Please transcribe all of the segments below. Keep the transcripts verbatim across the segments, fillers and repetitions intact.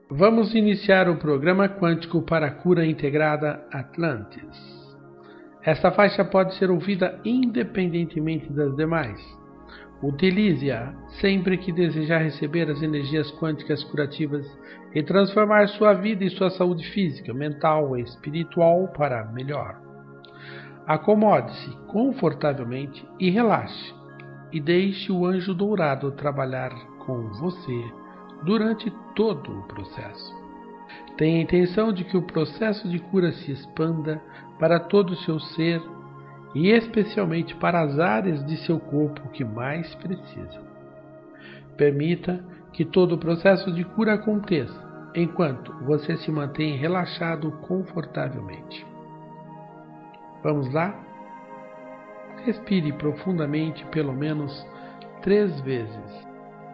Vamos iniciar o programa quântico para a cura integrada Atlantis. Esta faixa pode ser ouvida independentemente das demais. Utilize-a sempre que desejar receber as energias quânticas curativas e transformar sua vida e sua saúde física, mental e espiritual para melhor. Acomode-se confortavelmente e relaxe, e deixe o anjo dourado trabalhar com você durante todo o processo. Tenha a intenção de que o processo de cura se expanda para todo o seu ser e especialmente para as áreas de seu corpo que mais precisam. Permita que todo o processo de cura aconteça enquanto você se mantém relaxado confortavelmente. Vamos lá? Respire profundamente pelo menos três vezes.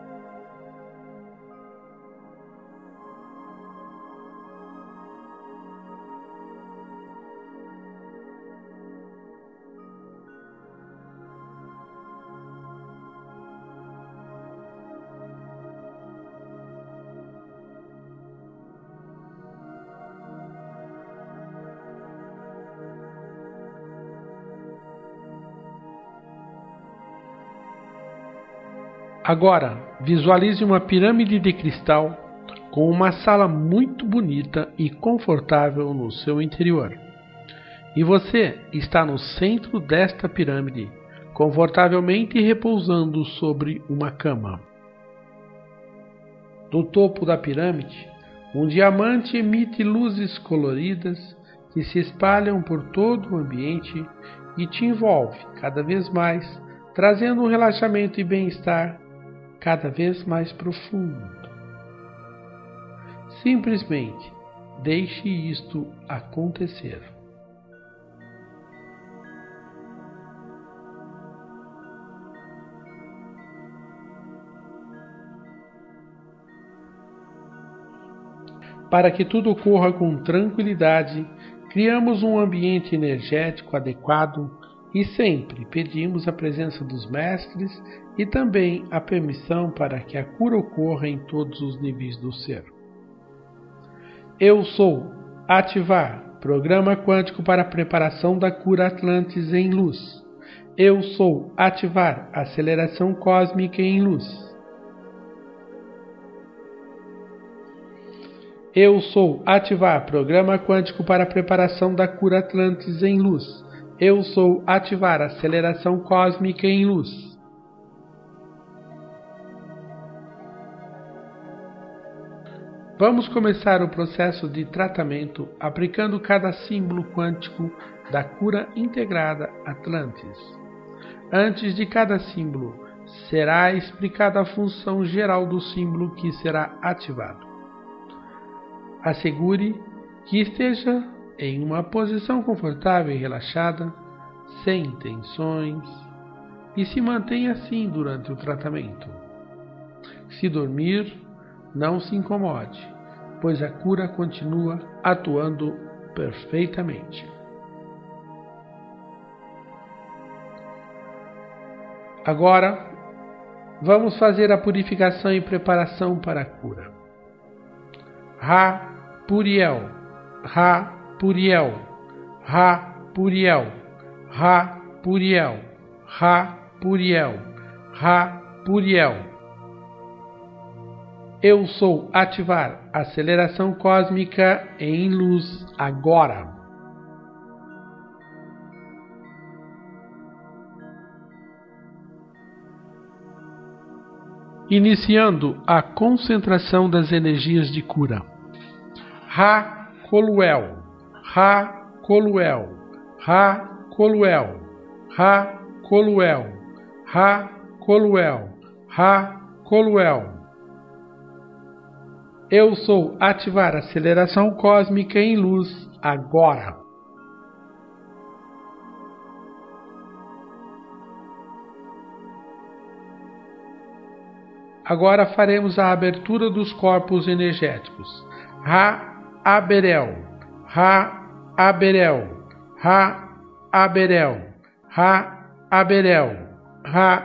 Agora, visualize uma pirâmide de cristal com uma sala muito bonita e confortável no seu interior. E você está no centro desta pirâmide, confortavelmente repousando sobre uma cama. Do topo da pirâmide, um diamante emite luzes coloridas que se espalham por todo o ambiente e te envolve cada vez mais, trazendo um relaxamento e bem-estar cada vez mais profundo. Simplesmente deixe isto acontecer. Para que tudo ocorra com tranquilidade, criamos um ambiente energético adequado e sempre pedimos a presença dos mestres e também a permissão para que a cura ocorra em todos os níveis do ser. Eu sou ativar programa quântico para a preparação da cura Atlantis em luz. Eu sou ativar aceleração cósmica em luz. Eu sou ativar programa quântico para a preparação da cura Atlantis em luz. Eu sou ativar aceleração cósmica em luz. Vamos começar o processo de tratamento aplicando cada símbolo quântico da cura integrada Atlantis. Antes de cada símbolo, será explicada a função geral do símbolo que será ativado. Assegure que esteja em uma posição confortável e relaxada, sem tensões, e se mantenha assim durante o tratamento. Se dormir, não se incomode, pois a cura continua atuando perfeitamente. Agora, vamos fazer a purificação e preparação para a cura. Ra Puriel, Ra Puriel, Ra Puriel, Ra Puriel, Ra Puriel, Ra Puriel. Eu sou ativar aceleração cósmica em luz agora. Iniciando a concentração das energias de cura. Ra Coluel, Ra Coluel, Ra Coluel, Ra Coluel, Ra Coluel, Ra Coluel. Eu sou ativar aceleração cósmica em luz agora. Agora faremos a abertura dos corpos energéticos. Ra Aberel, Ra Aberel, Ra Aberel, Ra Aberel, Ra